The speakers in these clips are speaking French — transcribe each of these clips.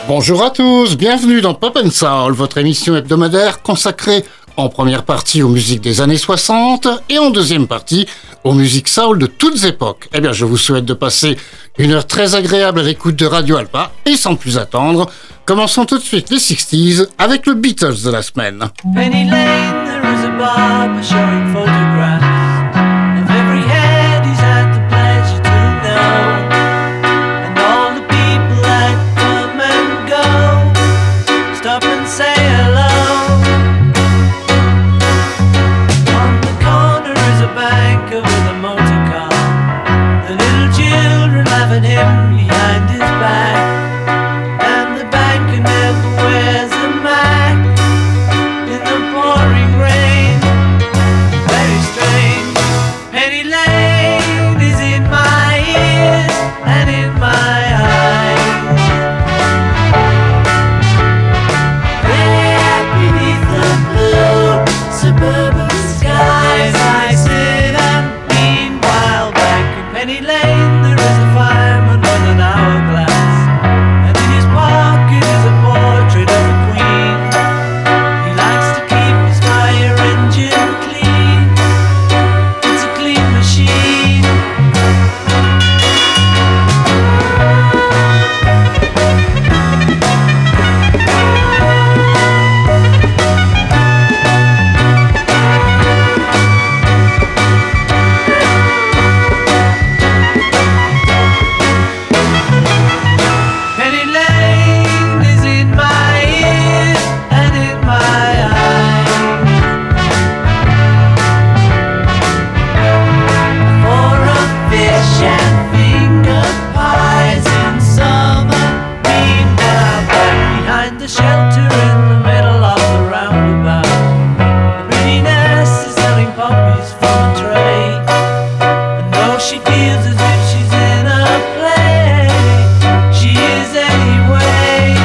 Bonjour à tous, bienvenue dans Pop & Soul, votre émission hebdomadaire consacrée en première partie aux musiques des années 60 et en deuxième partie aux musiques soul de toutes époques. Eh bien, je vous souhaite de passer une heure très agréable à l'écoute de Radio Alpa et sans plus attendre, commençons tout de suite les 60s avec le Beatles de la semaine. Penny Lane, there is a barber showing photographs of every head he's had the pleasure to know, and all the people that come and go stop and say hello. On the corner is a banker with a motor car, the little children laugh at him behind his back, and the banker never wears a Mac in the pouring rain. Very strange. Penny Lane is in my ears and in my eyes. There beneath the blue suburban skies I sit and meanwhile back in Penny Lane there is a fireman with an hourglass, and in his pocket is a portrait of a queen. He likes to keep his fire engine clean. It's a clean machine. Penny Lane is in my ears and in my eyes. For a fish and finger pies in summer. Meanwhile, back behind the shelter in the middle of the roundabout, the pretty nurse is selling puppies from a tray. And though she feels as if she's in a play, she is anyway.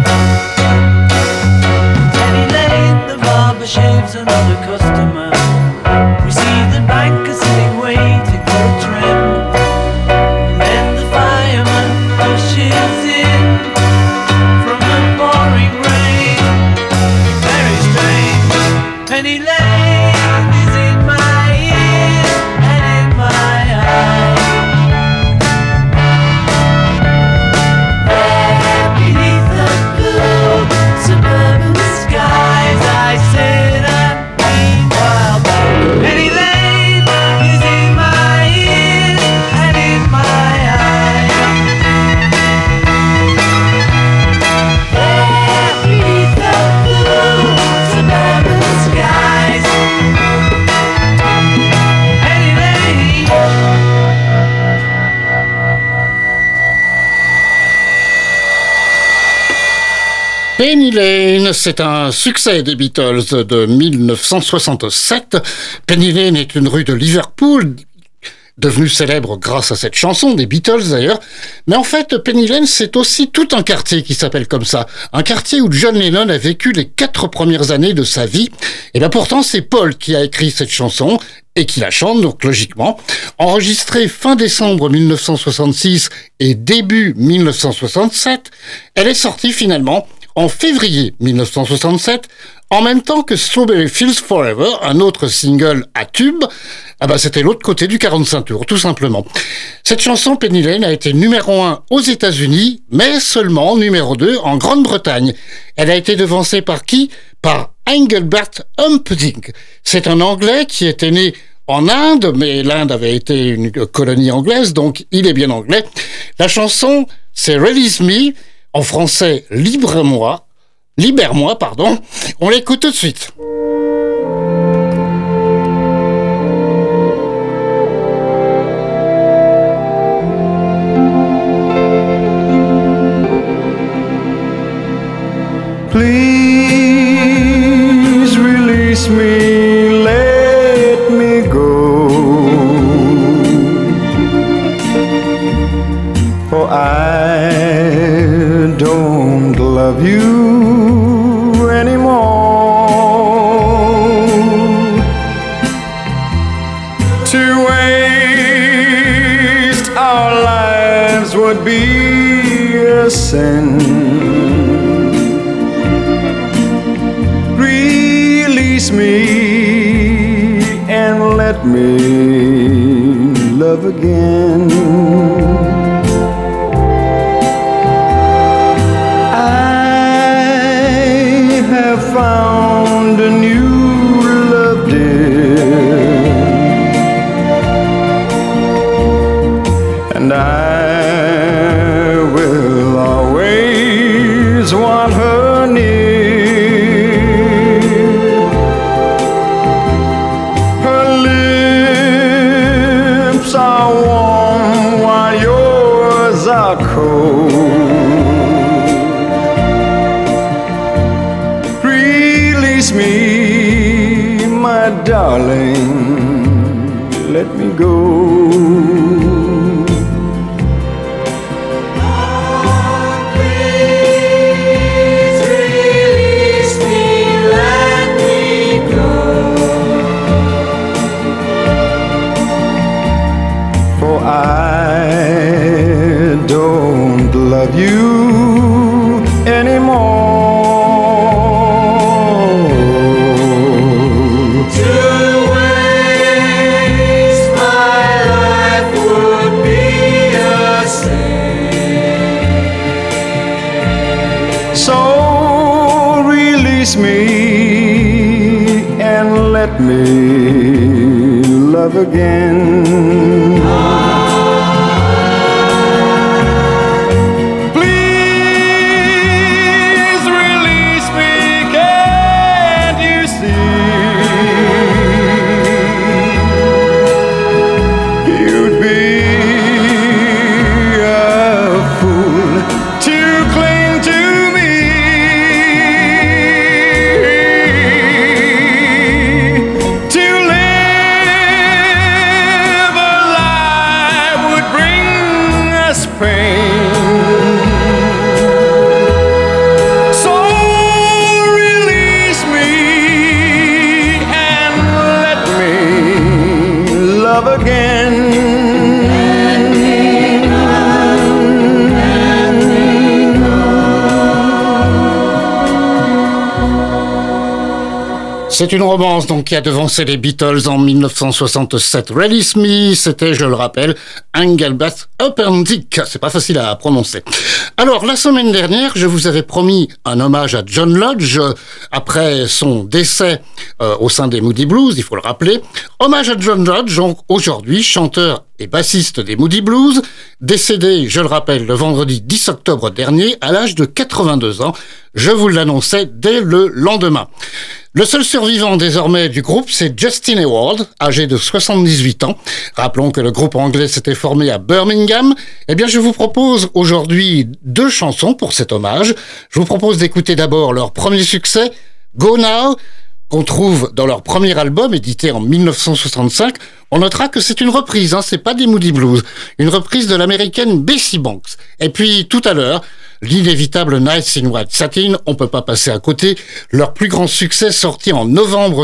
Penny Lane, the barber shaves another customer. We see the banker sitting waiting for a trim, and then the fireman rushes in from the pouring rain. Very strange. Penny Lane is in my ears and in my eyes. There beneath the blue suburban skies I sit and meanwhile back. Penny Lane is in my ears and in my eyes. There beneath the blue suburban skies, Penny Lane. Penny Lane, c'est un succès des Beatles de 1967. Penny Lane est une rue de Liverpool, devenue célèbre grâce à cette chanson, des Beatles d'ailleurs. Mais en fait, Penny Lane, c'est aussi tout un quartier qui s'appelle comme ça. Un quartier où John Lennon a vécu les 4 premières années de sa vie. Et bien pourtant, c'est Paul qui a écrit cette chanson et qui la chante, donc logiquement. Enregistrée fin décembre 1966 et début 1967, elle est sortie finalement en février 1967, en même temps que Strawberry Fields Forever, un autre single à tube. Ah bah c'était l'autre côté du 45 tours, tout simplement. Cette chanson, Penny Lane, a été numéro 1 aux États-Unis, mais seulement numéro 2 en Grande-Bretagne. Elle a été devancée par qui ? Par Engelbert Humperdinck. C'est un Anglais qui était né en Inde, mais l'Inde avait été une colonie anglaise, donc il est bien anglais. La chanson, c'est Release Me, en français Libère-moi, pardon. On l'écoute tout de suite. Please release me, let me go, for I don't love you anymore. To waste our lives would be a sin. release me and let me love again. I have found a new love, dear, and I will always want her near. Her lips are warm while yours are cold. Release me, my darling, let me go. I don't love you anymore. To waste my life would be a sin. So release me and let me love again. C'est une romance donc qui a devancé les Beatles en 1967. Release Me, c'était, je le rappelle, Engelbert Humperdinck. C'est pas facile à prononcer. Alors, la semaine dernière, je vous avais promis un hommage à John Lodge après son décès au sein des Moody Blues, il faut le rappeler. Hommage à John Lodge, donc aujourd'hui, chanteur et bassiste des Moody Blues, décédé, je le rappelle, le vendredi 10 octobre dernier, à l'âge de 82 ans. Je vous l'annonçais dès le lendemain. Le seul survivant désormais du groupe, c'est Justin Hayward, âgé de 78 ans. Rappelons que le groupe anglais s'était formé à Birmingham. Eh bien, je vous propose aujourd'hui 2 chansons pour cet hommage. Je vous propose d'écouter d'abord leur premier succès, Go Now, qu'on trouve dans leur premier album, édité en 1965. On notera que c'est une reprise, c'est pas des Moody Blues. Une reprise de l'américaine Bessie Banks. Et puis, tout à l'heure, l'inévitable Nights in White Satin, on peut pas passer à côté. Leur plus grand succès sorti en novembre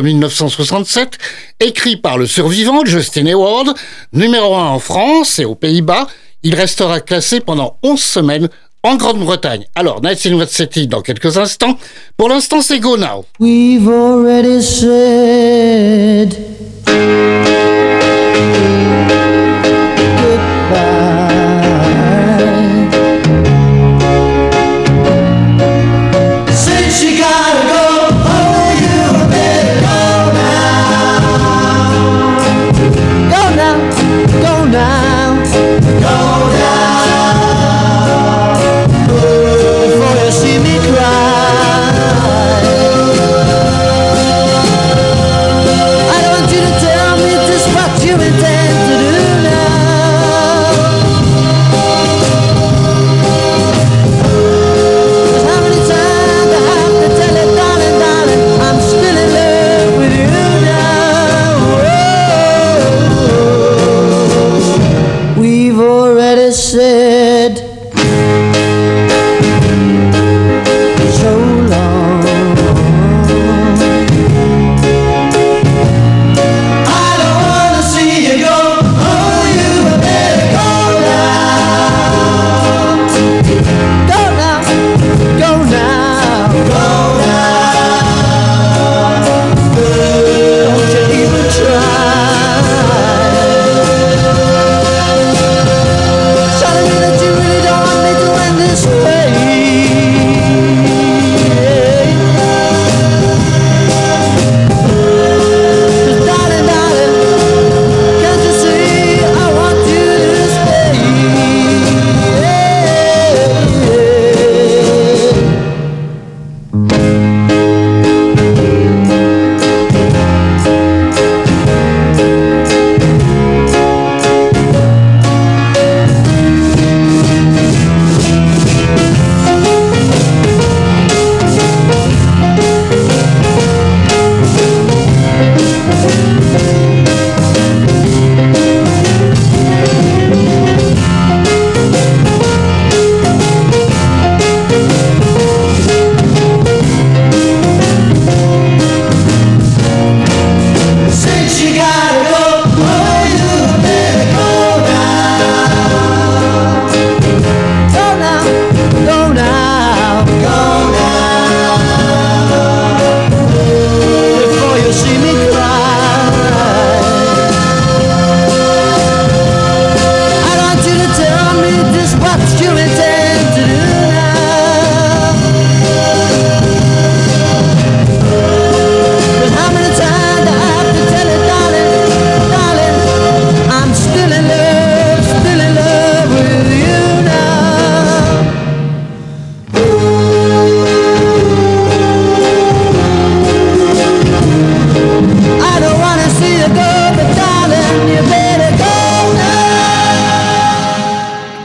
1967, écrit par le survivant Justin Hayward, numéro 1 en France et aux Pays-Bas. Il restera classé pendant 11 semaines en Grande-Bretagne. Alors, Nights in White Satin dans quelques instants. Pour l'instant, c'est Go Now. We've already said Before you see me cry.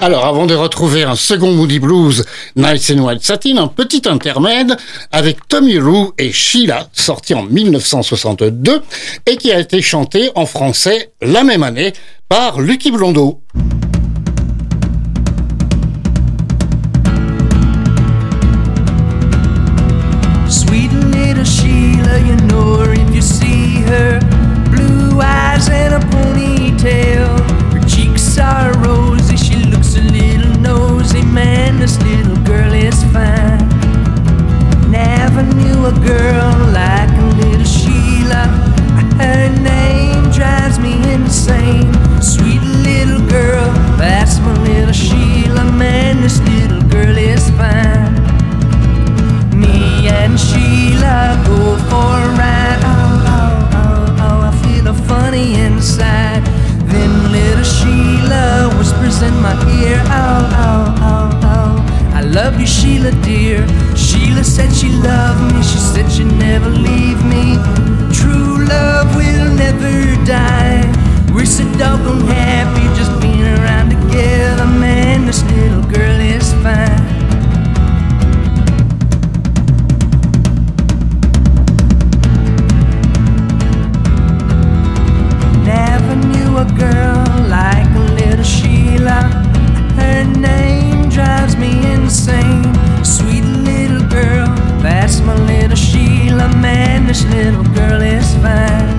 Alors, avant de retrouver un second Moody Blues, Nights in White Satin, un petit intermède avec Tommy Roo et Sheila, sorti en 1962 et qui a été chanté en français la même année par Lucky Blondeau. Sweet little Sheila, you know her if you see her. Blue eyes and a ponytail. Her cheeks are rosy, she looks a little nosy. Man, this little girl is fine. Never knew a girl like a little Sheila. Her name drives me insane. Sweet little girl, that's my little Sheila. Man, this little girl is fine. Me and Sheila go for a ride. Oh, oh, oh, oh, I feel funny inside. Then little Sheila whispers in my ear. Oh, oh, oh, oh, I love you, Sheila dear. Sheila said she loved me. She said she'd never leave me. True love will never die. We're so doggone happy just being around together. Man, this little girl is fine. Never knew a girl like a little Sheila. Her name drives me insane. Sweet little girl, that's my little Sheila. Man, this little girl is fine.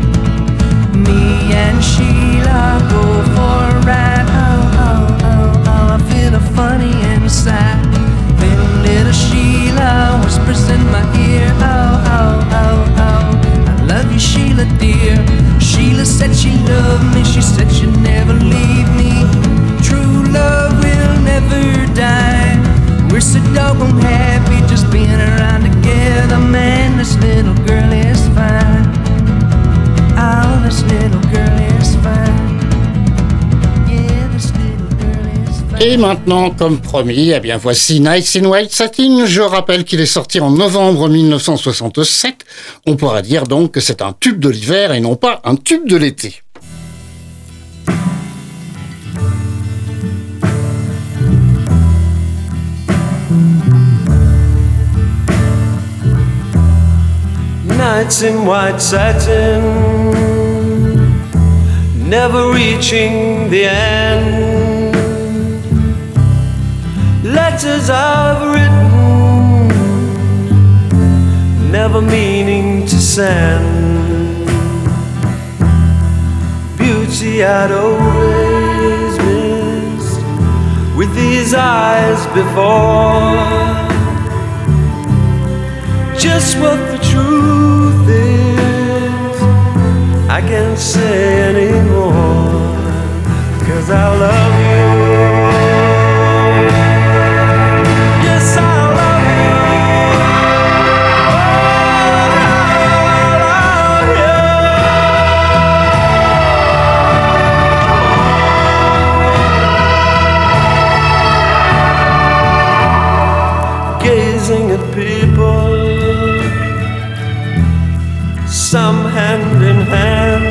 Me and Sheila go for a ride. Oh, oh, oh, oh, I feel funny inside. Then little Sheila whispers in my ear. Oh, oh, oh, oh, I love you, Sheila dear. Sheila said she loved me. She said she'd never leave me. True love will never die. We're so doggone happy just being around together. Man, this little girl is fine. Oh, this little girl is fine. Yeah, this little girl is fine. Et maintenant, comme promis, eh bien voici Nights in White Satin. Je rappelle qu'il est sorti en novembre 1967. On pourra dire donc que c'est un tube de l'hiver et non pas un tube de l'été. Nights in white satin, never reaching the end. Letters I've written, never meaning to send. Beauty I'd always missed with these eyes before. Just what the truth is, I can't say anymore, 'cause I love you. Yes, I love you. Oh, I love you. Gazing at people, some hand in hand,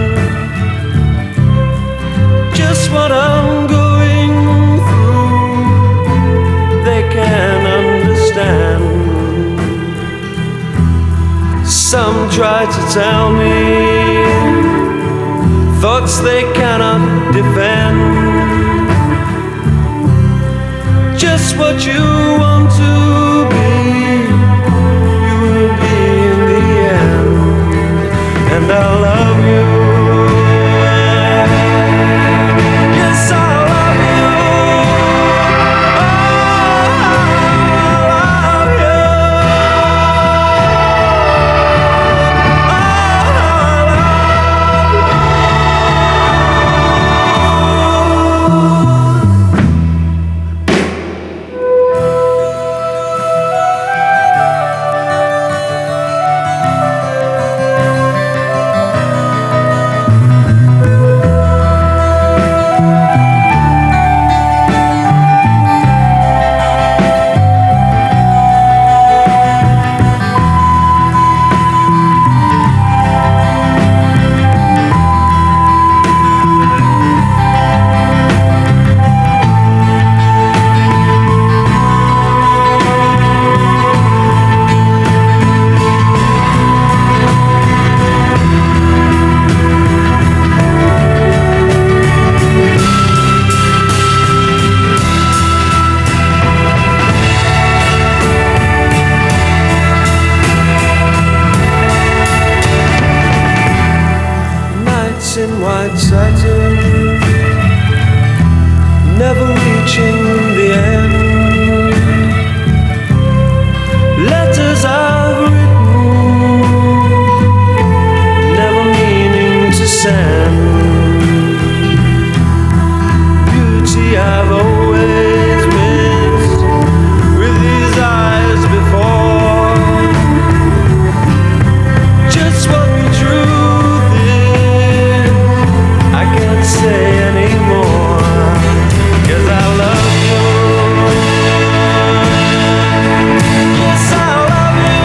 just what I'm going through, they can understand. Some try to tell me thoughts they cannot defend. Just what you want to be, you will be in the end. And I love you. Yes, I love you. Oh, I love you. white satin, never reaching the end. Letters I've written, never meaning to send. Beauty I've always missed with these eyes before. Just what the truth is, I can't say anymore, 'cause I love you. Yes, I love you.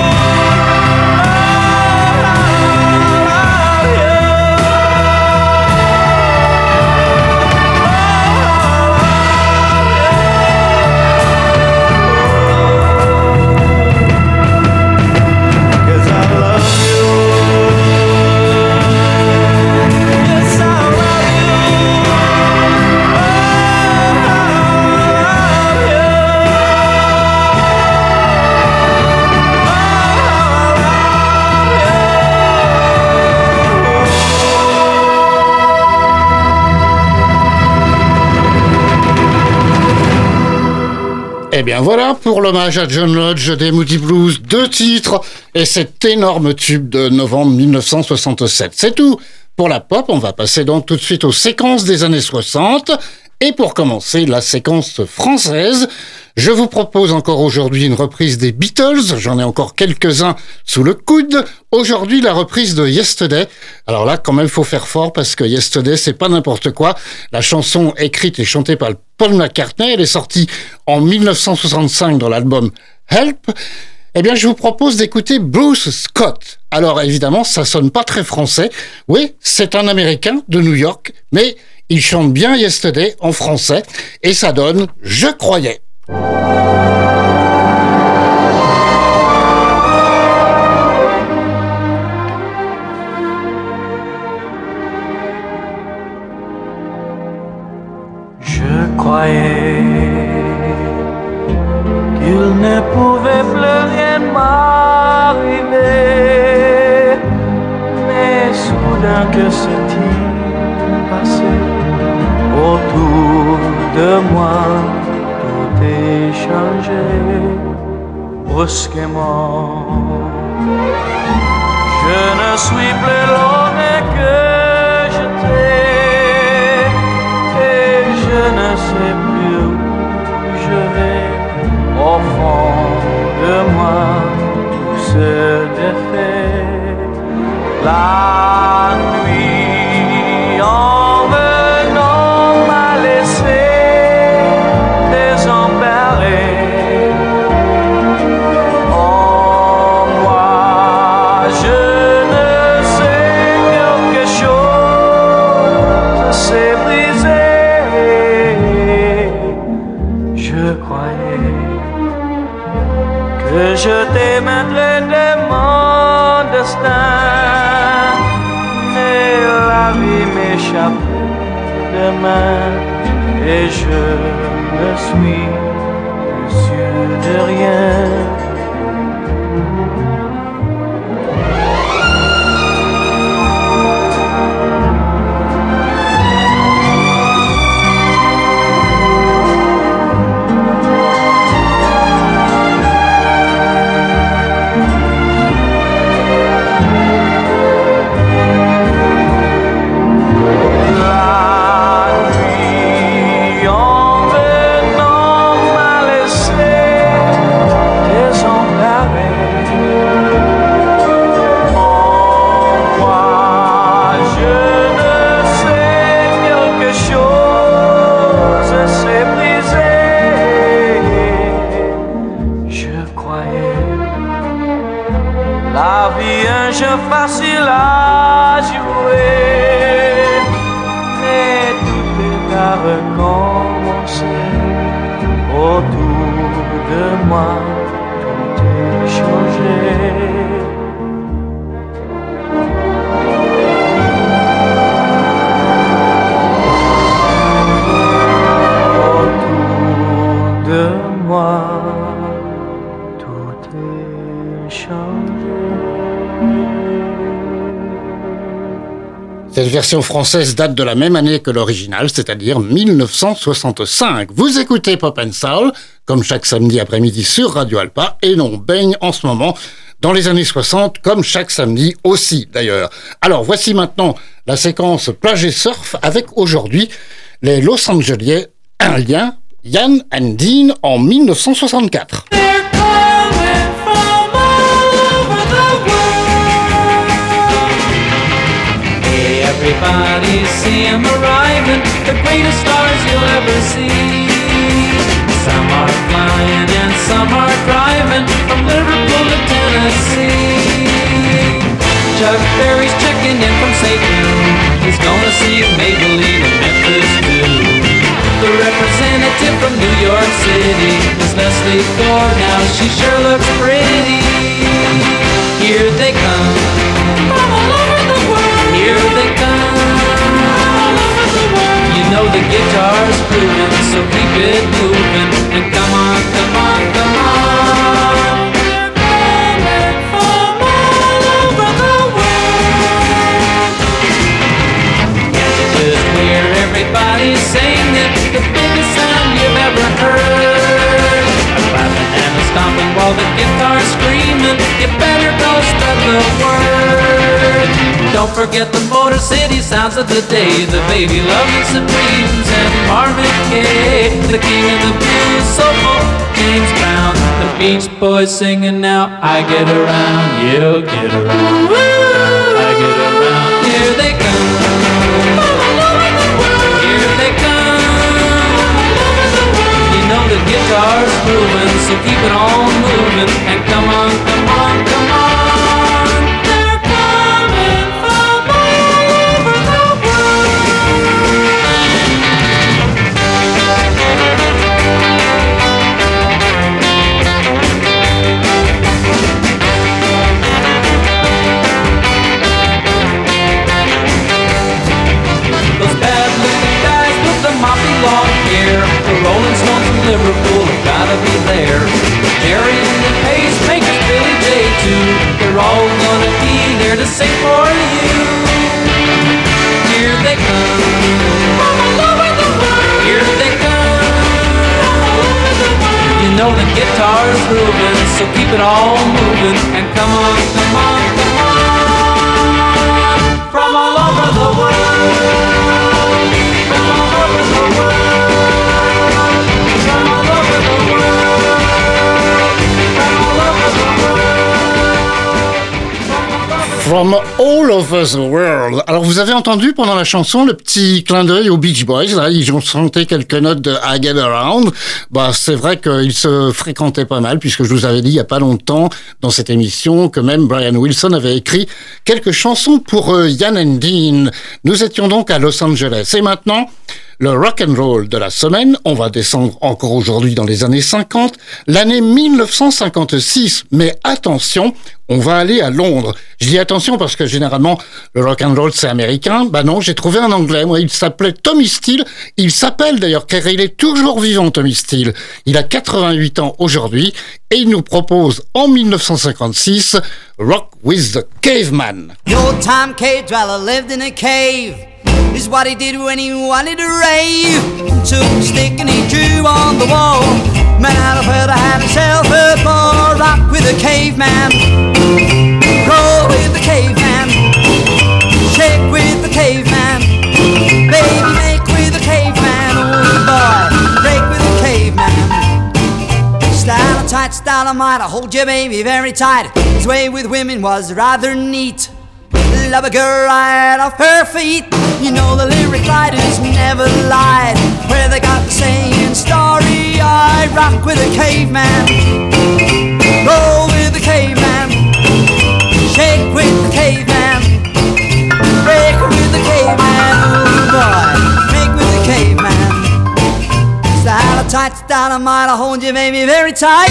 Eh bien voilà pour l'hommage à John Lodge des Moody Blues, 2 titres et cet énorme tube de novembre 1967. C'est tout pour la pop, on va passer donc tout de suite aux séquences des années 60. Et pour commencer la séquence française, je vous propose encore aujourd'hui une reprise des Beatles, j'en ai encore quelques-uns sous le coude. Aujourd'hui, la reprise de Yesterday. Alors là, quand même, faut faire fort parce que Yesterday, c'est pas n'importe quoi. La chanson écrite et chantée par Paul McCartney, elle est sortie en 1965 dans l'album Help. Eh bien, je vous propose d'écouter Bruce Scott. Alors évidemment, ça sonne pas très français. Oui, c'est un Américain de New York, mais il chante bien Yesterday en français et ça donne « Je croyais ». Je croyais qu'il ne pouvait plus rien m'arriver, mais soudain que s'est-il passé autour de moi? Tout est changé brusquement. Je ne suis plus l'homme que j'étais et je ne sais plus où je vais. Au fond de moi, tout se défait. La nuit en venant m'a laissé désemparé. En moi, je ne sais, quelque chose s'est brisé. Je croyais que je t'aimerais de mon destin, mais la vie m'échappe de main et je ne suis plus sûr de rien. Facile à jouer, et tout est à recommencer. Autour de moi, tout est changé. Autour de moi, tout est changé. Cette version française date de la même année que l'original, c'est-à-dire 1965. Vous écoutez Pop & Soul, comme chaque samedi après-midi sur Radio Alpa, et l'on baigne en ce moment dans les années 60, comme chaque samedi aussi d'ailleurs. Alors voici maintenant la séquence plage et surf avec aujourd'hui les Los Angeles indiens Ian and Dean en 1964. Everybody see 'em arriving, the greatest stars you'll ever see. Some are flying and some are driving from Liverpool to Tennessee. Chuck Berry's checking in from St. Louis. He's gonna see Maybelline in Memphis too. The representative from New York City is Leslie Gore. Now she sure looks pretty. Here they come from all over the world. Here they come all over the world. You know the guitar's grooving, so keep it moving. And come on, come on, come on. They're coming from all over the world. Can't you just hear everybody singing? The biggest sound you've ever heard. A clapping and a stomping while the guitar's screaming. You better go spread the word. Don't forget the Motor City sounds of the day. The Baby Lovin' Supremes and Marvin Gaye. The king of the blues, soulful James Brown. The Beach Boys singing now. I get around, you'll get around. I get around. Here they come. Here they come. You know the guitar's grooving, so keep it on moving. And come on, come on, come on. The Rolling Stones from Liverpool have gotta be there. Jerry and the Pacemakers, Billy J too. They're all gonna be there to sing for you. Here they come from all over the world. Here they come from all over the world. You know the guitar's grooving, so keep it all moving. And come on, come on, come on. From all over the world. From all over the world. From all over the world. Alors vous avez entendu pendant la chanson le petit clin d'œil aux Beach Boys, là ils ont chanté quelques notes de I Get Around. Bah c'est vrai qu'ils se fréquentaient pas mal puisque je vous avais dit il y a pas longtemps dans cette émission que même Brian Wilson avait écrit quelques chansons pour Ian and Dean. Nous étions donc à Los Angeles et maintenant le rock and roll de la semaine, on va descendre encore aujourd'hui dans les années 50, l'année 1956. Mais attention, on va aller à Londres. Je dis attention parce que généralement, le rock and roll c'est américain. Bah non, j'ai trouvé un anglais, moi, il s'appelait Tommy Steele. Il s'appelle d'ailleurs, car il est toujours vivant, Tommy Steele. Il a 88 ans aujourd'hui et il nous propose en 1956 Rock with the Caveman. The old time cave dweller lived in a cave. Is what he did when he wanted to rave. Took a stick and he drew on the wall. Man out of her to have himself a ball. Rock with the caveman. Roll with the caveman. Shake with the caveman. Baby, make with the caveman. Oh boy, break with the caveman. Style tight, style might. I hold your baby very tight. His way with women was rather neat. Love a girl right off her feet. You know the lyric writers never lied. Where they got the saying starry-eyed. Rock with a caveman. Roll with the caveman. Shake with the caveman. Break with the caveman. Oh boy, make with the caveman. Style tight, style might. I hold you baby very tight.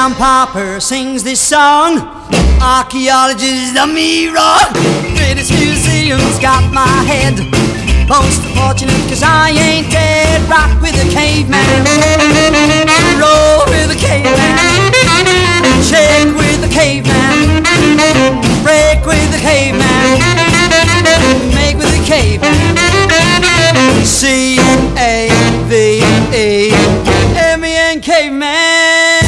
John Popper sings this song. Archaeologists done me wrong. British Museum's got my head. Most unfortunate cause I ain't dead. Rock with a caveman, roll with a caveman, shake with a caveman, break with a caveman, make with a caveman. C-A-V-E-M-E-N caveman.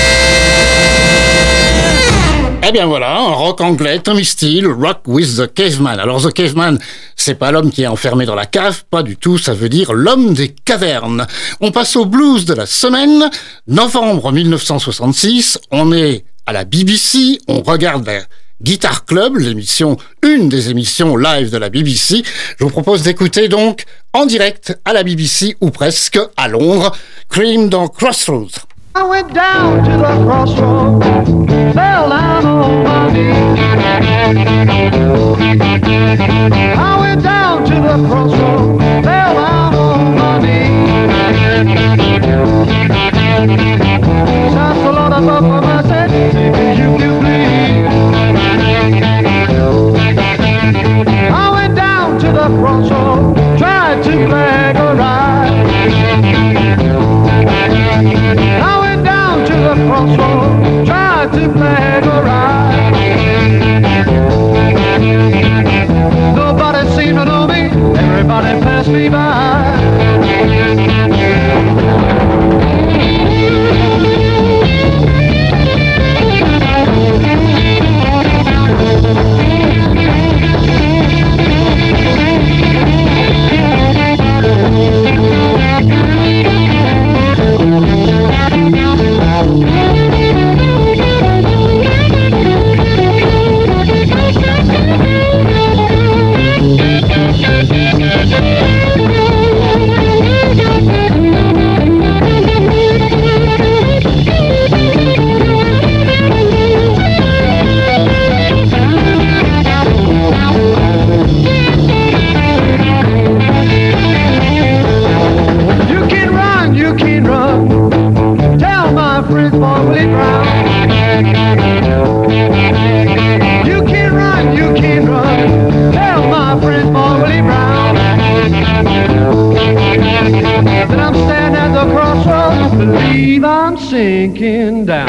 Eh bien voilà, un rock anglais, Tommy Steele, Rock with the Caveman. Alors The Caveman, c'est pas l'homme qui est enfermé dans la cave, pas du tout, ça veut dire l'homme des cavernes. On passe au blues de la semaine, novembre 1966, on est à la BBC, on regarde la Guitar Club, une des émissions live de la BBC. Je vous propose d'écouter donc en direct à la BBC, ou presque, à Londres, Cream dans Crossroads. I went down to the crossroads, fell down on my knees. I went down to the crossroads, fell down on my knees. Shout the Lord above for my sin, if you can please. I went down to the crossroads, tried to beg a ride. To the crossroads, tried to beg a ride. Nobody seemed to know me, everybody passed me by. Sinking down.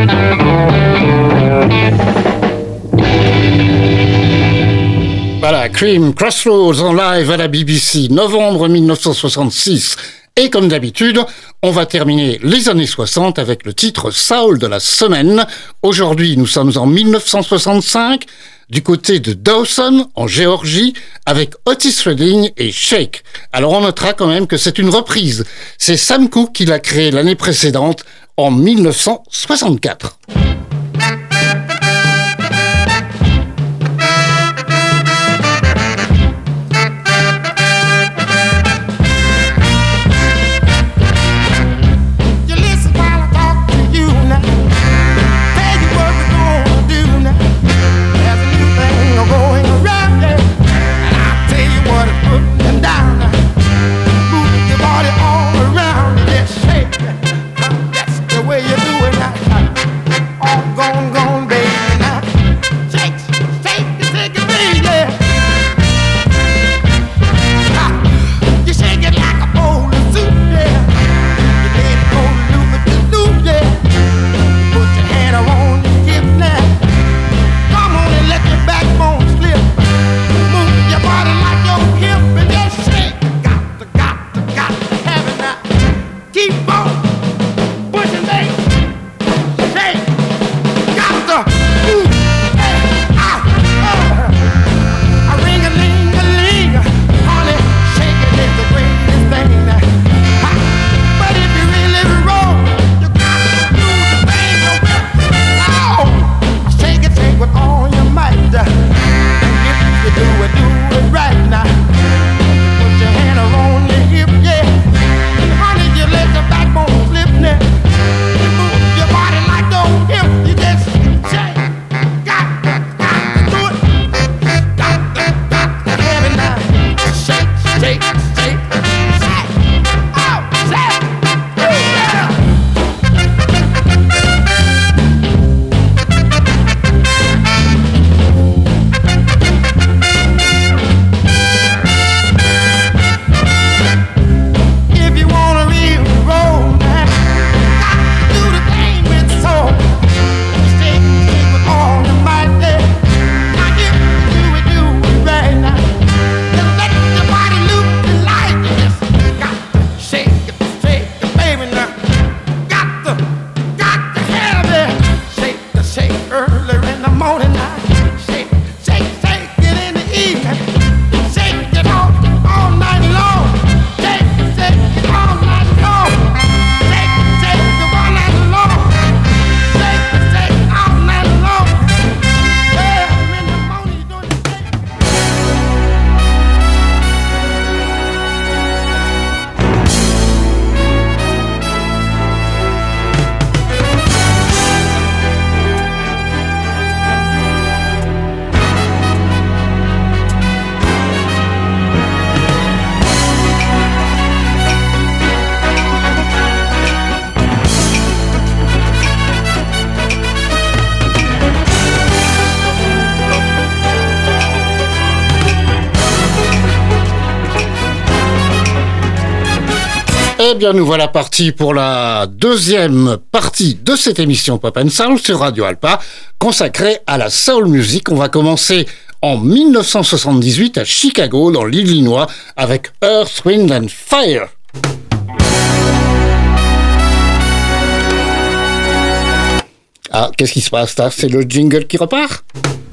Voilà, Cream, Crossroads en live à la BBC, novembre 1966. Et comme d'habitude, on va terminer les années 60 avec le titre Soul de la semaine. Aujourd'hui, nous sommes en 1965, du côté de Dawson, en Géorgie, avec Otis Redding et Shake. Alors on notera quand même que c'est une reprise. C'est Sam Cooke qui l'a créé l'année précédente, en 1964. Backbone Eh bien, nous voilà partis pour la deuxième partie de cette émission Pop and Soul sur Radio Alpa, consacrée à la soul music. On va commencer en 1978 à Chicago, dans l'Illinois, avec Earth, Wind and Fire. Ah, qu'est-ce qui se passe là? C'est le jingle qui repart?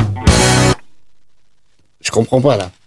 Je comprends pas là.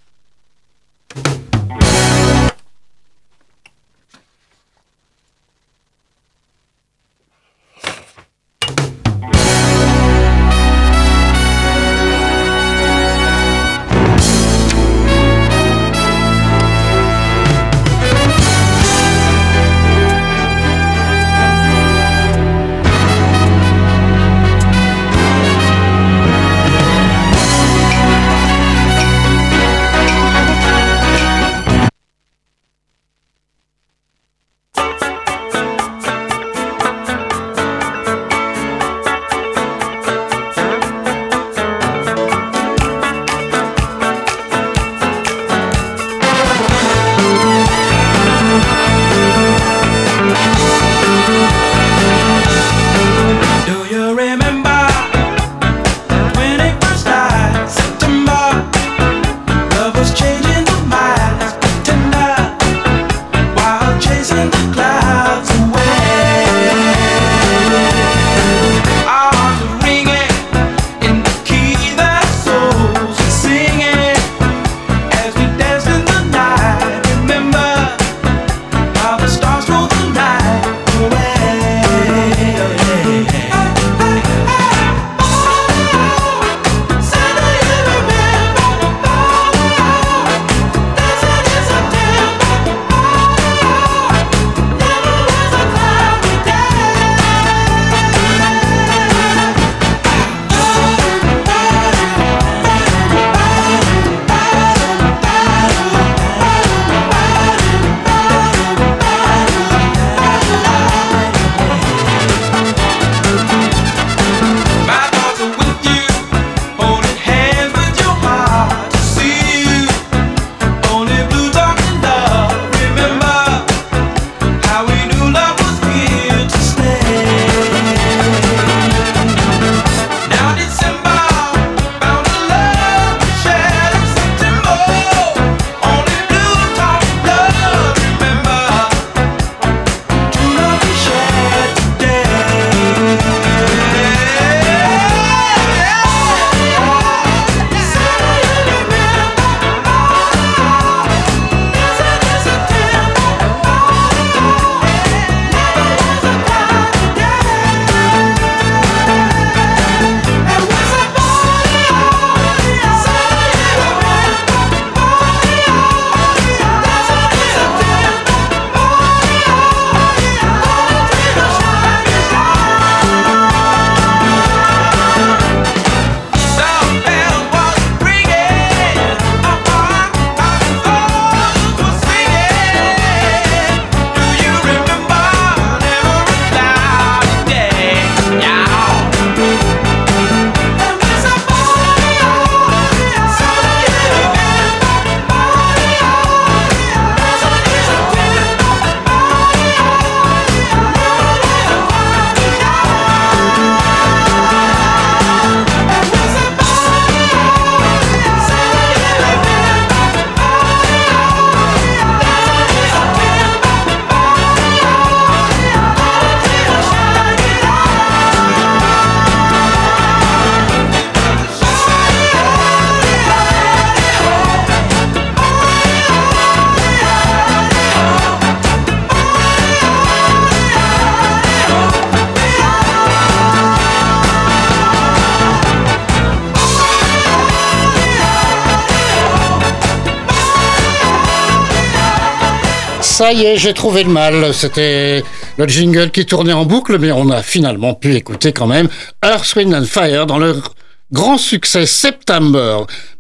Ça y est, j'ai trouvé le mal. C'était le jingle qui tournait en boucle, mais on a finalement pu écouter quand même Earth, Wind and Fire dans leur grand succès September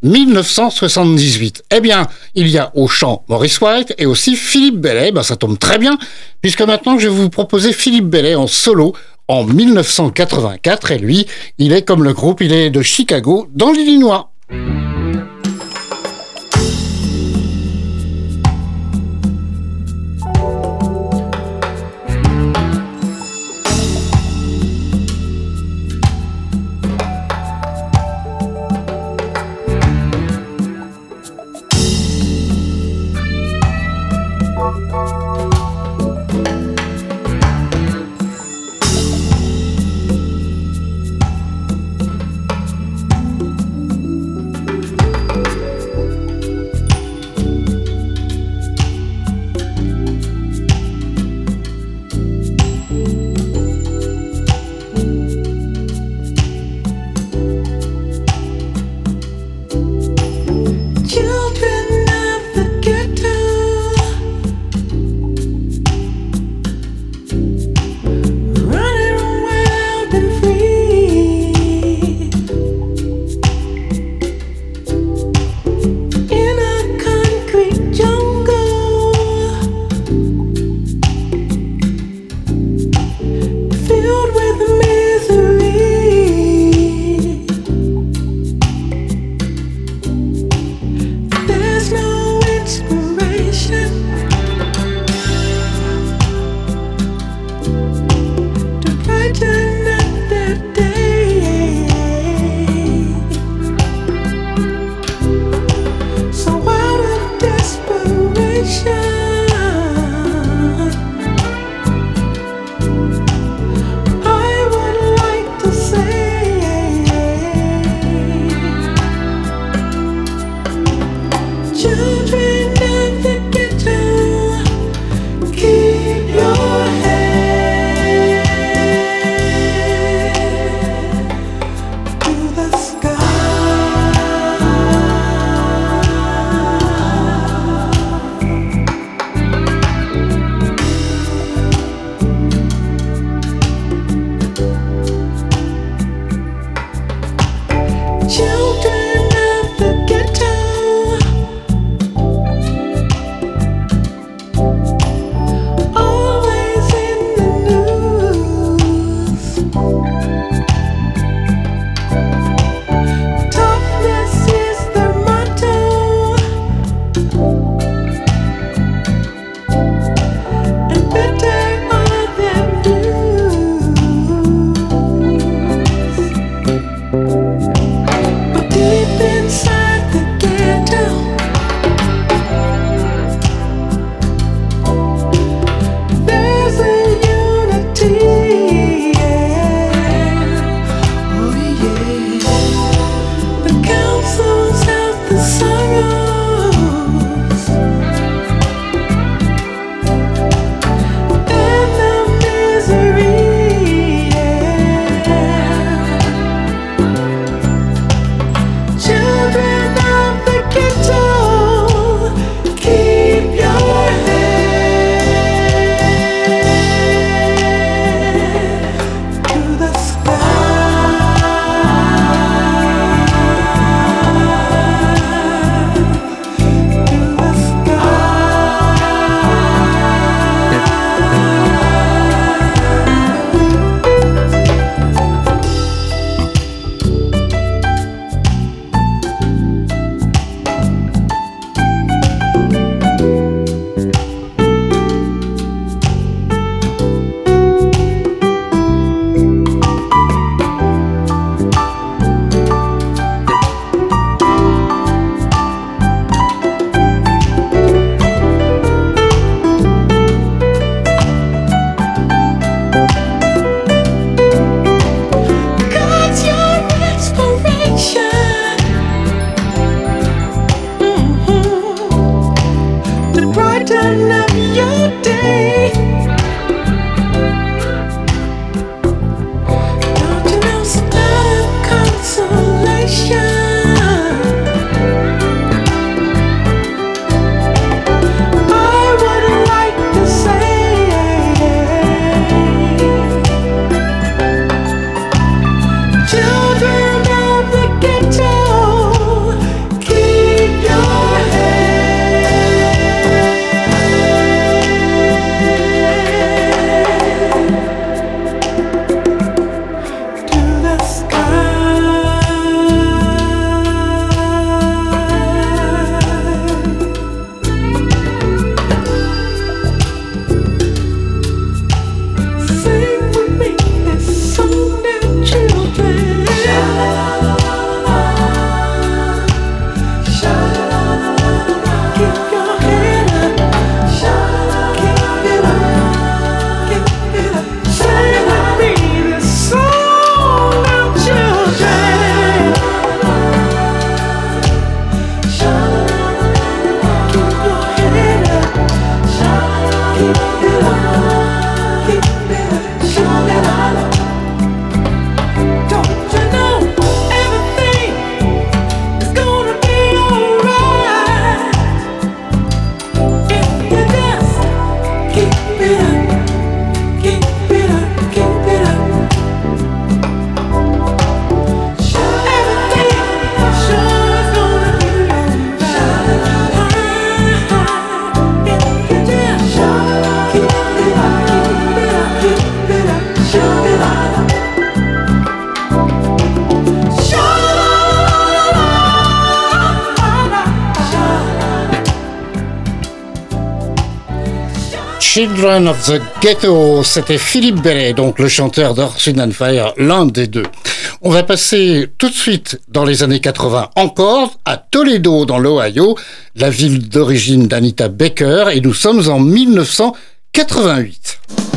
1978. Eh bien, il y a au chant Maurice White et aussi Philippe Bellet. Ben, ça tombe très bien, puisque maintenant je vais vous proposer Philippe Bellet en solo en 1984. Et lui, il est comme le groupe, il est de Chicago, dans l'Illinois. Children of the Ghetto, c'était Philippe Bellet, donc le chanteur d'Earth, Wind & Fire, l'un des deux. On va passer tout de suite dans les années 80 encore, à Toledo dans l'Ohio, la ville d'origine d'Anita Baker, et nous sommes en 1988.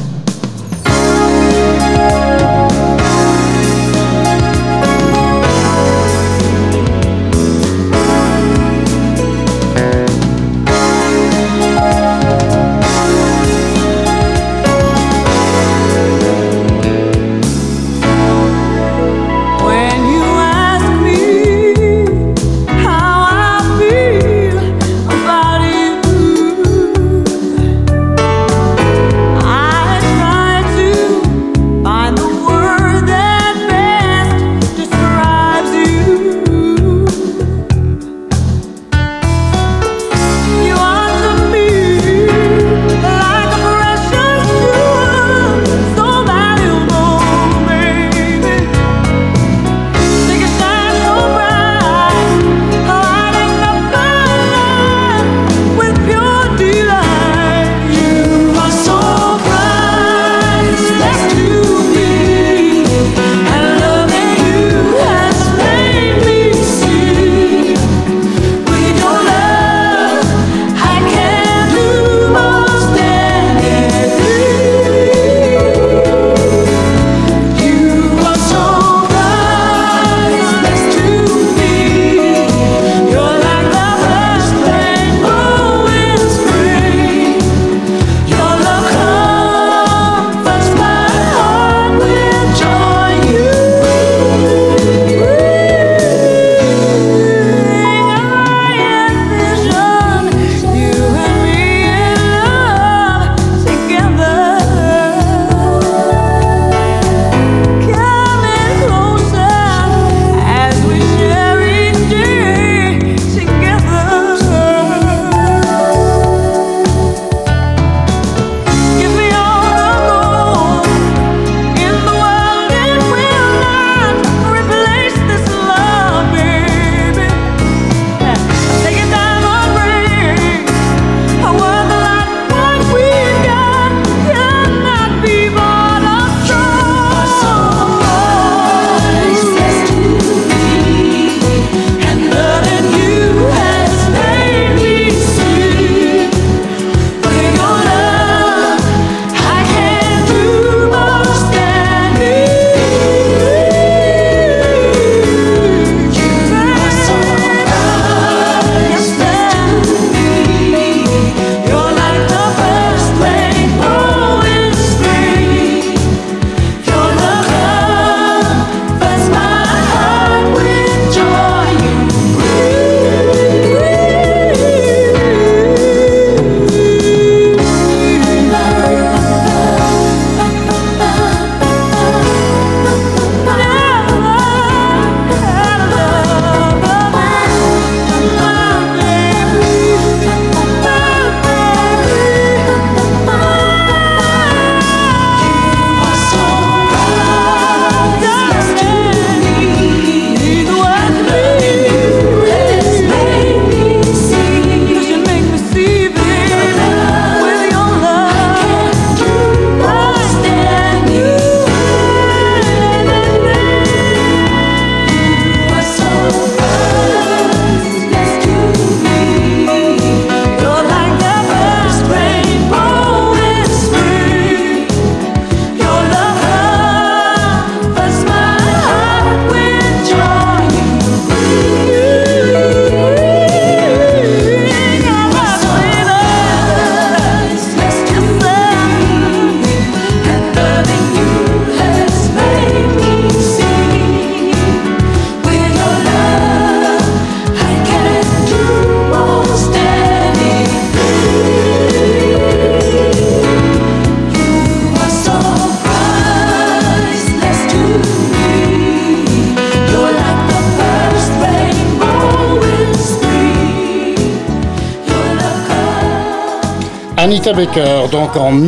Anita Baker, donc en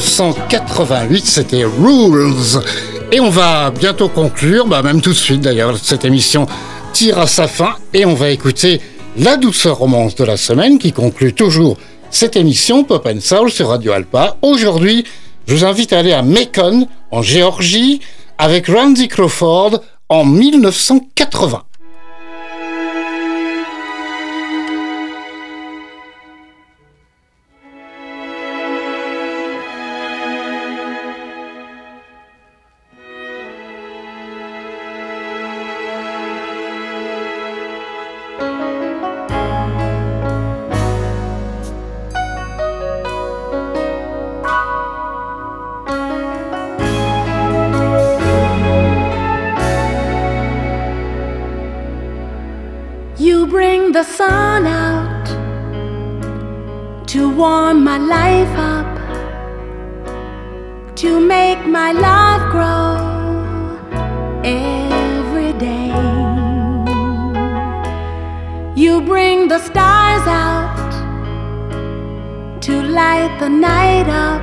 1988, c'était Rules. Et on va bientôt conclure, même tout de suite d'ailleurs, cette émission tire à sa fin et on va écouter la douceur romance de la semaine qui conclut toujours cette émission Pop and Soul sur Radio Alpa. Aujourd'hui, je vous invite à aller à Macon, en Géorgie, avec Randy Crawford en 1980. The sun out to warm my life up, to make my love grow every day. You bring the stars out to light the night up,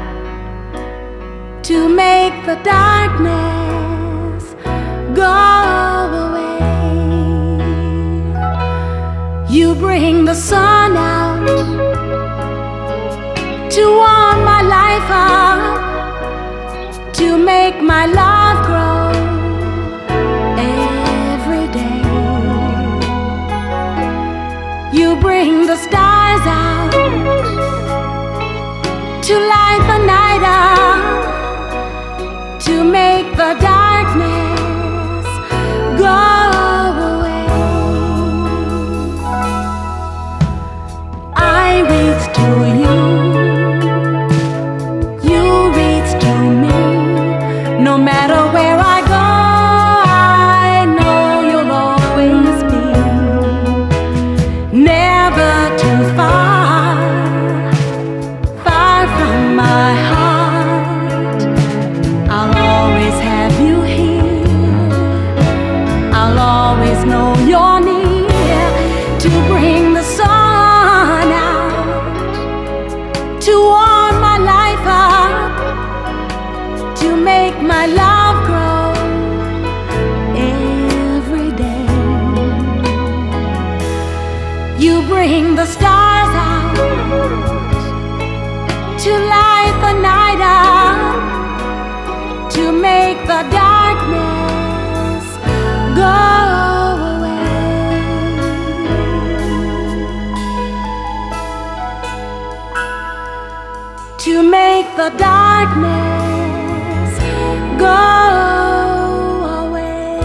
to make the darkness go away. You bring the sun out to warm my life up, to make my love grow every day. You bring the stars out to light the night up, to make the darkness go away. I reach to you, you reach to me. No matter where I go, I know you'll always be. Never too far, far from my heart. I'll always have you here. I'll always know you're near to bring the sun to warm my life up, to make my love grow every day. You bring the stars out to light the night up, to make the darkness go away. To make the darkness go away.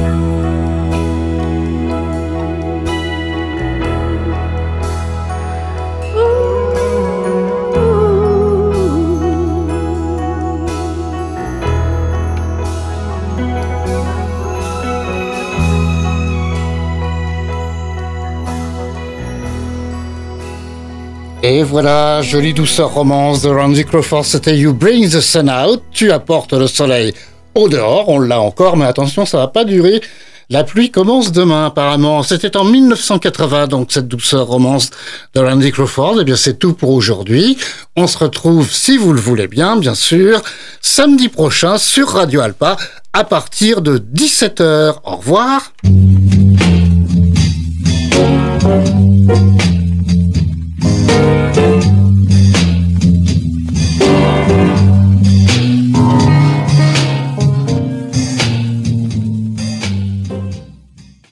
Et voilà, jolie douceur romance de Randy Crawford, c'était You Bring the Sun Out, tu apportes le soleil au dehors, on l'a encore, mais attention, ça va pas durer. La pluie commence demain, apparemment. C'était en 1980, donc, cette douceur romance de Randy Crawford. Eh bien, c'est tout pour aujourd'hui. On se retrouve, si vous le voulez bien sûr, samedi prochain sur Radio Alpa, à partir de 17h. Au revoir.